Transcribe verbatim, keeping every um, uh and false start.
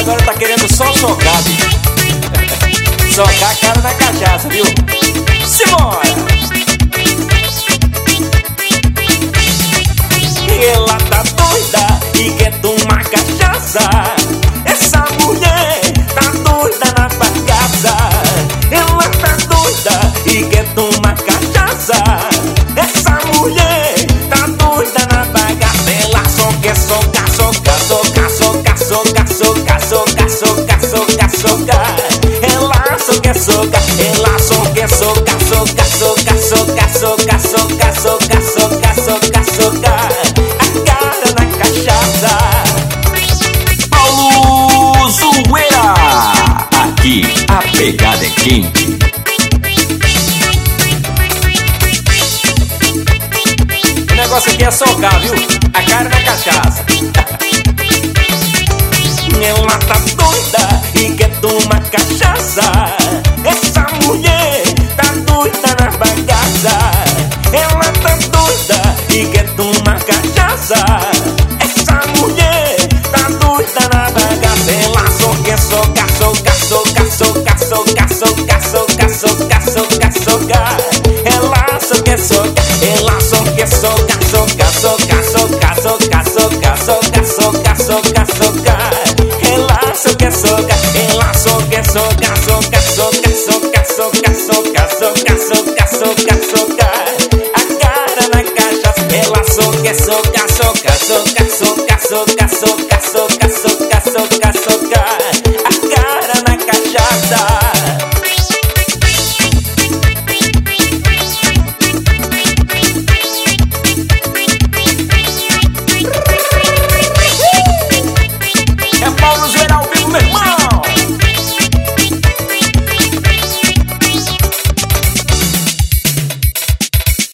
agora tá querendo só socar, bicho. Socar a cara na cachaça, viu? Simbora! Ela tá doida e quer tomar cachaça. Essa mulher tá doida na bagaça. Ela tá doida e quer tomar cachaça. Essa mulher tá doida na bagaça. Ela só quer socar, socar, socar, socar, socar, socar, socar, socar, socar, socar. Ela só quer socar, ela só quer socar, socar, socar, socar, socar, socar, socar, socar, socar, socar. A cara na cachaça. Paulo Zoeira. Aqui a pegada é quente. O negócio aqui é socar, viu? A cara na cachaça. Ela tá doida e quer tomar cachaça. Essa mulher tá doida na bagaça. Ela tá doida e quer tomar cachaça. Essa mulher tá doida na bagaça. Ela só quer socar, socar, socar, socar, socar, socar, socar, socar, socar, socar. Ela só quer socar, ela só quer socar, socar, socar, socar, socar, socar, socar, socar, socar, socar. Ela só quer socar, ela só quer socar, socar, socar, socar, socar, socar, socar, socar, socar, socar. A cara na cachaça. Ela só quer socar, socar, socar, socar, socar, socar, socar.